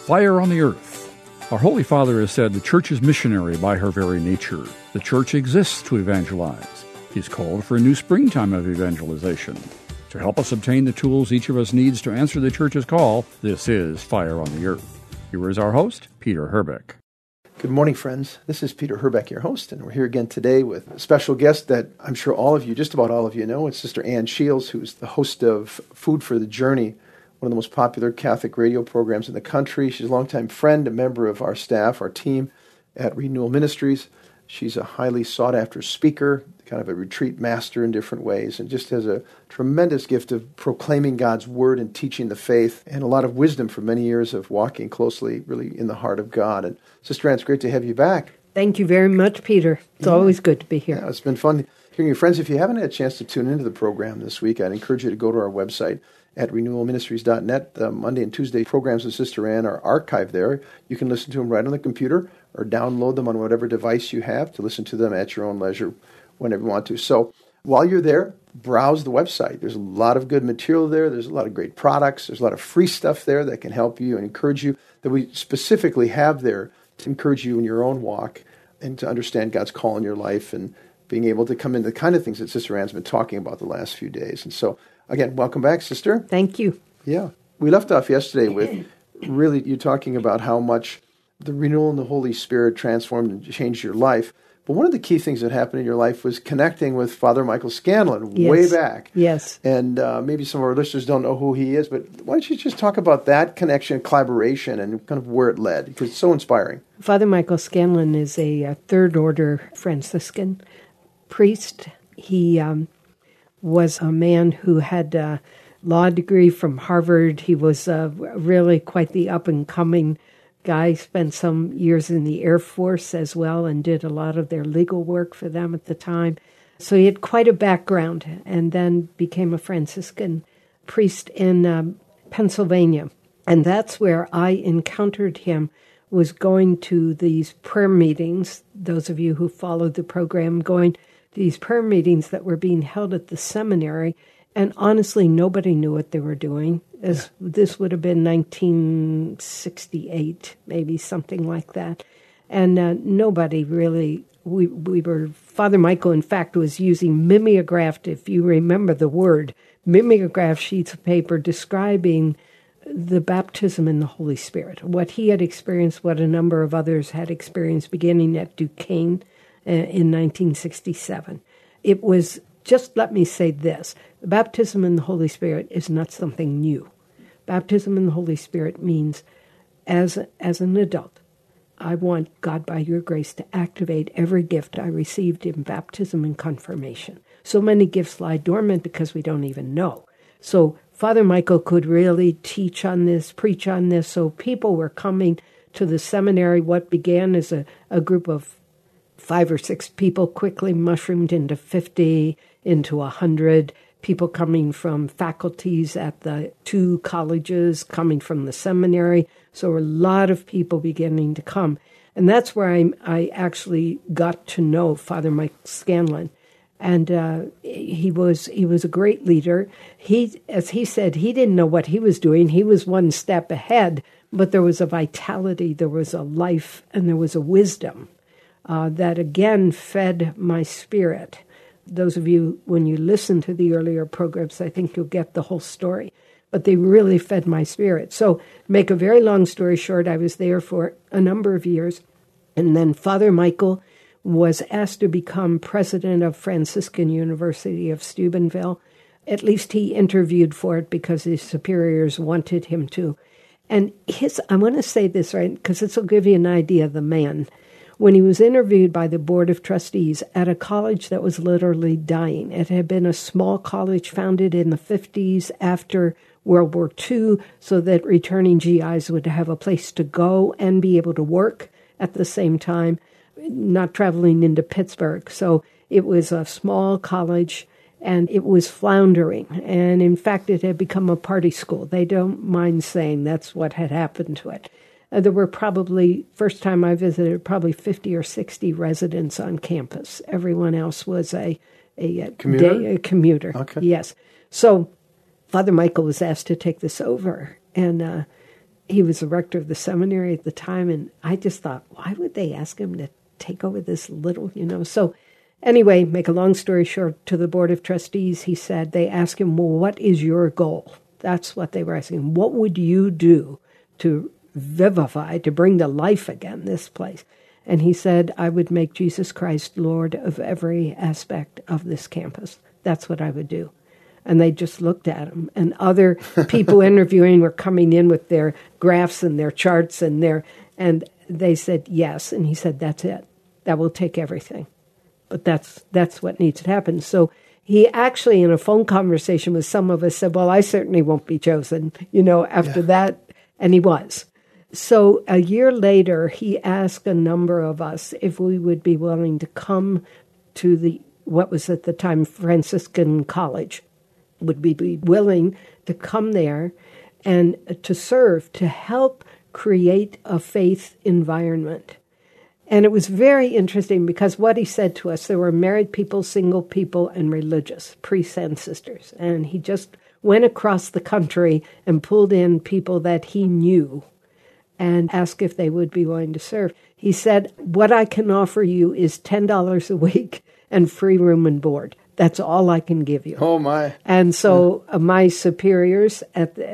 Fire on the Earth. Our Holy Father has said the Church is missionary by her very nature. The Church exists to evangelize. He's called for a new springtime of evangelization. To help us obtain the tools each of us needs to answer the Church's call, this is Fire on the Earth. Here is our host, Peter Herbeck. Good morning, friends. This is Peter Herbeck, your host, and we're here again today with a special guest that I'm sure all of you, just about all of you know. It's Sister Ann Shields, who's the host of Food for the Journey, one of the most popular Catholic radio programs in the country. She's a longtime friend, a member of our staff, our team at Renewal Ministries. She's a highly sought-after speaker, kind of a retreat master in different ways, and just has a tremendous gift of proclaiming God's Word and teaching the faith, and a lot of wisdom for many years of walking closely, really, in the heart of God. And Sister Ann, it's great to have you back. Thank you very much, Peter. It's always good to be here. Yeah, it's been fun hearing you. Friends, if you haven't had a chance to tune into the program this week, I'd encourage you to go to our website at renewalministries.net. The Monday and Tuesday programs of Sister Ann are archived there. You can listen to them right on the computer or download them on whatever device you have to listen to them at your own leisure whenever you want to. So while you're there, browse the website. There's a lot of good material there. There's a lot of great products. There's a lot of free stuff there that can help you and encourage you, that we specifically have there to encourage you in your own walk and to understand God's call in your life and being able to come into the kind of things that Sister Ann's been talking about the last few days. And so, again, welcome back, Sister. Thank you. Yeah. We left off yesterday with really you talking about how much the renewal in the Holy Spirit transformed and changed your life. But one of the key things that happened in your life was connecting with Father Michael Scanlon way back. Yes. And maybe some of our listeners don't know who he is, but why don't you just talk about that connection, collaboration, and kind of where it led? Because it's so inspiring. Father Michael Scanlon is a Third Order Franciscan priest. He was a man who had a law degree from Harvard. He was really quite the up-and-coming guy. Spent some years in the Air Force as well and did a lot of their legal work for them at the time. So he had quite a background and then became a Franciscan priest in Pennsylvania. And that's where I encountered him, was going to these prayer meetings, those of you who followed the program, going to these prayer meetings that were being held at the seminary. And honestly, nobody knew what they were doing. This would have been 1968, maybe something like that. And nobody really, we were, Father Michael, in fact, was using mimeographed, if you remember the word, mimeographed sheets of paper describing the baptism in the Holy Spirit, what he had experienced, what a number of others had experienced beginning at Duquesne in 1967. It was, just let me say this, the baptism in the Holy Spirit is not something new. Baptism in the Holy Spirit means, as an adult, I want God, by your grace, to activate every gift I received in baptism and confirmation. So many gifts lie dormant because we don't even know. So Father Michael could really teach on this, preach on this. So people were coming to the seminary. What began as a group of 5 or 6 people quickly mushroomed into 50, into 100, people coming from faculties at the 2 colleges, coming from the seminary. So a lot of people beginning to come. And that's where I actually got to know Father Mike Scanlon. And he was a great leader. As he said, he didn't know what he was doing. He was one step ahead, but there was a vitality, there was a life, and there was a wisdom that again fed my spirit. Those of you, when you listen to the earlier programs, I think you'll get the whole story. But they really fed my spirit. So, make a very long story short, I was there for a number of years. And then Father Michael was asked to become president of Franciscan University of Steubenville. At least he interviewed for it because his superiors wanted him to. And I want to say this, right, because this will give you an idea of the man. When he was interviewed by the Board of Trustees at a college that was literally dying, it had been a small college founded in the 50s after World War II so that returning GIs would have a place to go and be able to work at the same time, not traveling into Pittsburgh. So it was a small college, and it was floundering. And in fact, it had become a party school. They don't mind saying that's what had happened to it. There were probably, first time I visited, probably 50 or 60 residents on campus. Everyone else was a commuter. Okay. Yes. So Father Michael was asked to take this over. And he was the rector of the seminary at the time, and I just thought, why would they ask him to take over this little, So anyway, make a long story short, to the Board of Trustees, he said, they asked him, well, what is your goal? That's what they were asking him. What would you do to vivify, to bring to life again this place? And he said, I would make Jesus Christ Lord of every aspect of this campus. That's what I would do. And they just looked at him. And other people interviewing were coming in with their graphs and their charts and they said, yes. And he said, that's it. That will take everything. But that's what needs to happen. So he actually, in a phone conversation with some of us, said, well, I certainly won't be chosen, after that. And he was. So a year later, he asked a number of us if we would be willing to come to what was at the time Franciscan College. Would we be willing to come there and to serve, to help create a faith environment? And it was very interesting because what he said to us, there were married people, single people, and religious, priests and sisters. And he just went across the country and pulled in people that he knew and asked if they would be willing to serve. He said, what I can offer you is $10 a week and free room and board. That's all I can give you. Oh, my. And so my superiors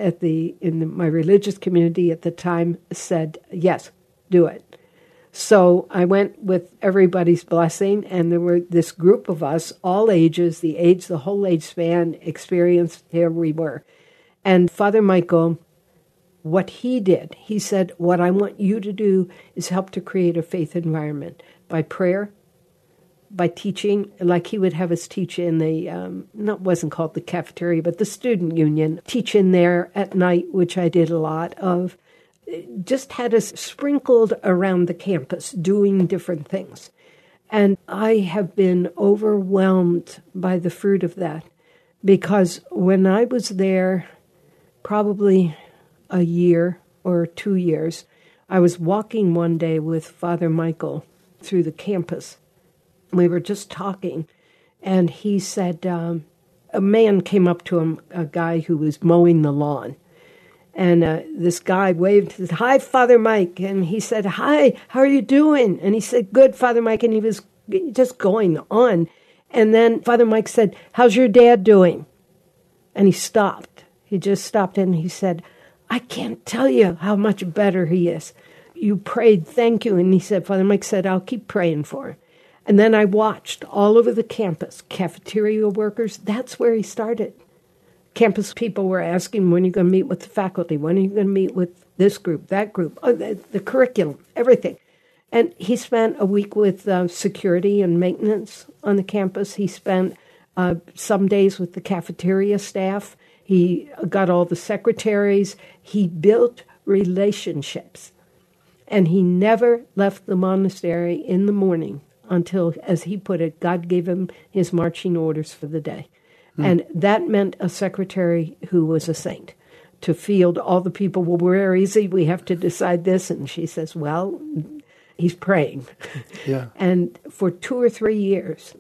in my religious community at the time said, yes, do it. So I went with everybody's blessing, and there were this group of us, all ages, the whole age span, experienced, here we were. And Father Michael, what he did, he said, what I want you to do is help to create a faith environment by prayer, by teaching, like he would have us teach in wasn't called the cafeteria, but the student union, teach in there at night, which I did a lot of, just had us sprinkled around the campus doing different things. And I have been overwhelmed by the fruit of that, because when I was there probably a year or 2 years, I was walking one day with Father Michael through the campus. We were just talking, and he said, a man came up to him, a guy who was mowing the lawn. And this guy waved, said, hi, Father Mike. And he said, hi, how are you doing? And he said, good, Father Mike. And he was just going on. And then Father Mike said, how's your dad doing? And he stopped. He just stopped and he said, I can't tell you how much better he is. You prayed, thank you. And he said, Father Mike said, I'll keep praying for him. And then I watched all over the campus, cafeteria workers, that's where he started. Campus people were asking, when are you going to meet with the faculty? When are you going to meet with this group, that group, the curriculum, everything. And he spent a week with security and maintenance on the campus. He spent some days with the cafeteria staff. He got all the secretaries. He built relationships. And he never left the monastery in the morning until, as he put it, God gave him his marching orders for the day. And that meant a secretary who was a saint to field all the people. Well, where is he? We have to decide this. And she says, well, he's praying. Yeah. And for 2 or 3 years,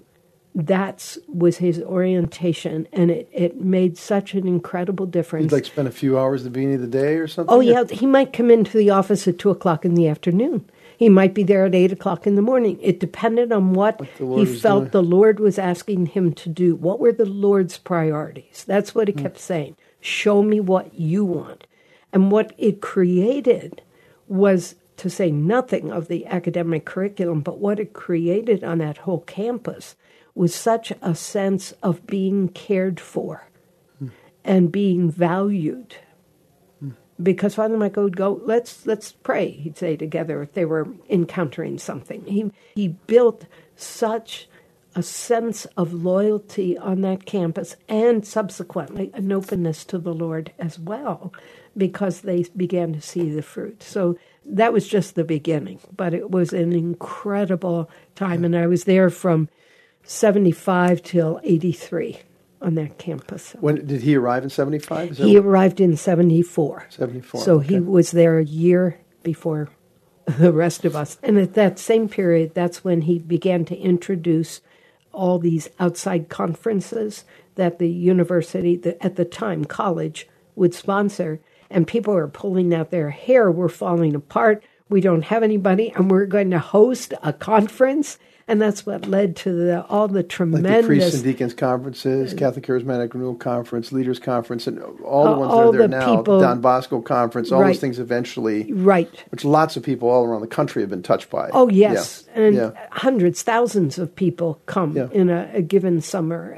that was his orientation. And it made such an incredible difference. He'd spend a few hours at the beginning of the day or something? Oh, yeah. He might come into the office at 2 o'clock in the afternoon. He might be there at 8 o'clock in the morning. It depended on what he felt the Lord was asking him to do. What were the Lord's priorities? That's what he kept saying. Show me what you want. And what it created was, to say nothing of the academic curriculum, but what it created on that whole campus was such a sense of being cared for and being valued. Because Father Michael would go, let's pray, he'd say together if they were encountering something. He built such a sense of loyalty on that campus and subsequently an openness to the Lord as well, because they began to see the fruit. So that was just the beginning, but it was an incredible time. And I was there from 75 till 83. On that campus. When did he arrive in 75? He arrived in 74. 74. So he was there a year before the rest of us. And at that same period, that's when he began to introduce all these outside conferences that the university, at the time, college, would sponsor. and people are pulling out their hair. We're falling apart. We don't have anybody, and we're going to host a conference. And that's what led to all the tremendous... Like the Priests and Deacons Conferences, Catholic Charismatic Renewal Conference, Leaders Conference, and all the ones that are there now, the Don Bosco Conference, all those things eventually... Right. Which lots of people all around the country have been touched by. Oh, yes. Yeah. And hundreds, thousands of people come in a given summer,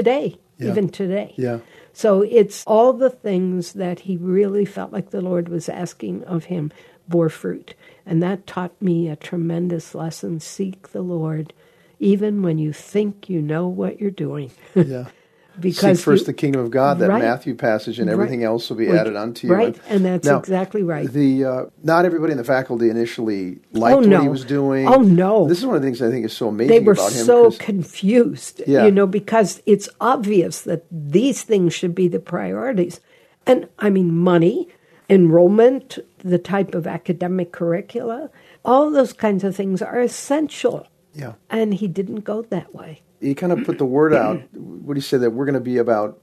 even today. Yeah. So it's all the things that he really felt like the Lord was asking of him bore fruit. And that taught me a tremendous lesson. Seek the Lord, even when you think you know what you're doing. Yeah. Because seek first the kingdom of God, that Matthew passage, and everything else will be added unto you. Right, and that's exactly right. Not everybody in the faculty initially liked what he was doing. Oh, no. This is one of the things I think is so amazing about him. They were so confused, because it's obvious that these things should be the priorities. And, I mean, money, enrollment, the type of academic curricula, all those kinds of things are essential. Yeah. And he didn't go that way. He kind of put the word out. What do you say, that we're going to be about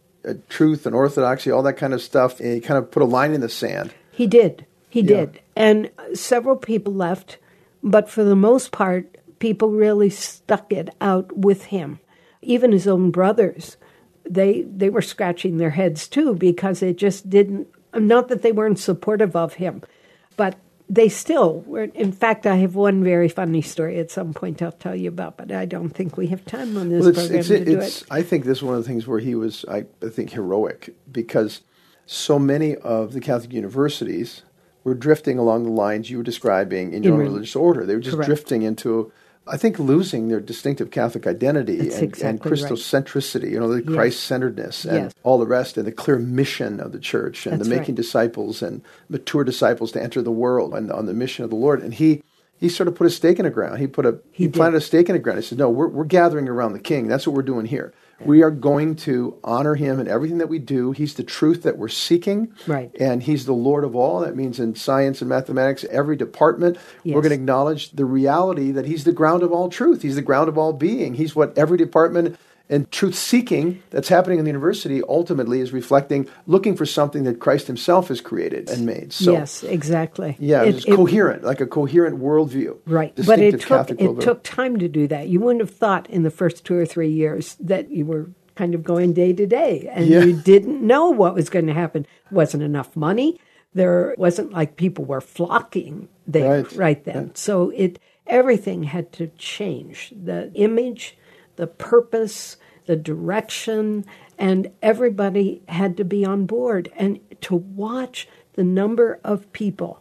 truth and orthodoxy, all that kind of stuff. And he kind of put a line in the sand. He did. He did. And several people left, but for the most part, people really stuck it out with him. Even his own brothers, they were scratching their heads too, because it just didn't, not that they weren't supportive of him, but they still were. In fact, I have one very funny story at some point I'll tell you about, but I don't think we have time on this program to do it. I think this is one of the things where he was, I think, heroic, because so many of the Catholic universities were drifting along the lines you were describing in your own religious order. They were just drifting into, I think, losing their distinctive Catholic identity and Christocentricity, the Christ-centeredness and all the rest, and the clear mission of the church and the making disciples and mature disciples to enter the world and on the mission of the Lord. And he sort of put a stake in the ground. He planted a stake in the ground. He said, no, we're gathering around the King. That's what we're doing here. We are going to honor him in everything that we do. He's the truth that we're seeking. Right. And he's the Lord of all. That means in science and mathematics, every department, we're going to acknowledge the reality that he's the ground of all truth. He's the ground of all being. He's what every department and truth-seeking that's happening in the university ultimately is reflecting, looking for something that Christ himself has created and made. So, yes, exactly. Yeah, it's coherent, like a coherent worldview. Right, but it took time to do that. You wouldn't have thought in the first 2 or 3 years that you were kind of going day to day, and you didn't know what was going to happen. Wasn't enough money. There wasn't like people were flocking there right then. Right. So everything had to change. The image, the purpose, the direction, and everybody had to be on board. And to watch the number of people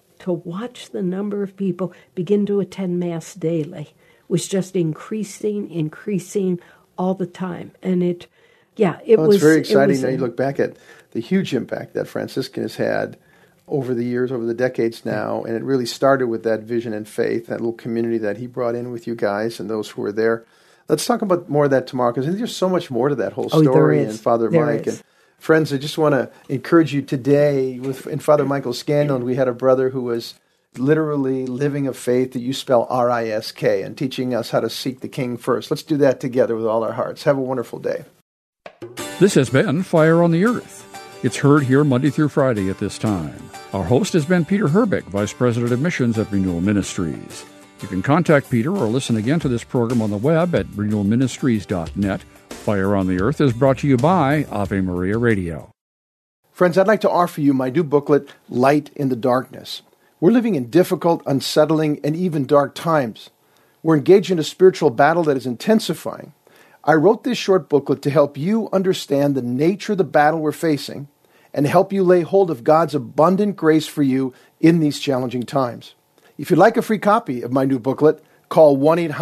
begin to attend Mass daily was just increasing all the time. And it was very exciting. Now you look back at the huge impact that Franciscan has had over the years, over the decades now, and it really started with that vision and faith, that little community that he brought in with you guys and those who were there. Let's talk about more of that tomorrow, because there's so much more to that whole story and Father Mike. And friends, I just want to encourage you today. In Father Michael Scanlon, we had a brother who was literally living a faith that you spell R-I-S-K and teaching us how to seek the King first. Let's do that together with all our hearts. Have a wonderful day. This has been Fire on the Earth. It's heard here Monday through Friday at this time. Our host has been Peter Herbeck, Vice President of Missions at Renewal Ministries. You can contact Peter or listen again to this program on the web at renewalministries.net. Fire on the Earth is brought to you by Ave Maria Radio. Friends, I'd like to offer you my new booklet, Light in the Darkness. We're living in difficult, unsettling, and even dark times. We're engaged in a spiritual battle that is intensifying. I wrote this short booklet to help you understand the nature of the battle we're facing and help you lay hold of God's abundant grace for you in these challenging times. If you'd like a free copy of my new booklet, call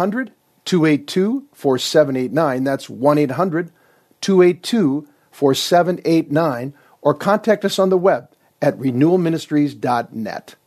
1-800-282-4789. That's 1-800-282-4789, or contact us on the web at renewalministries.net.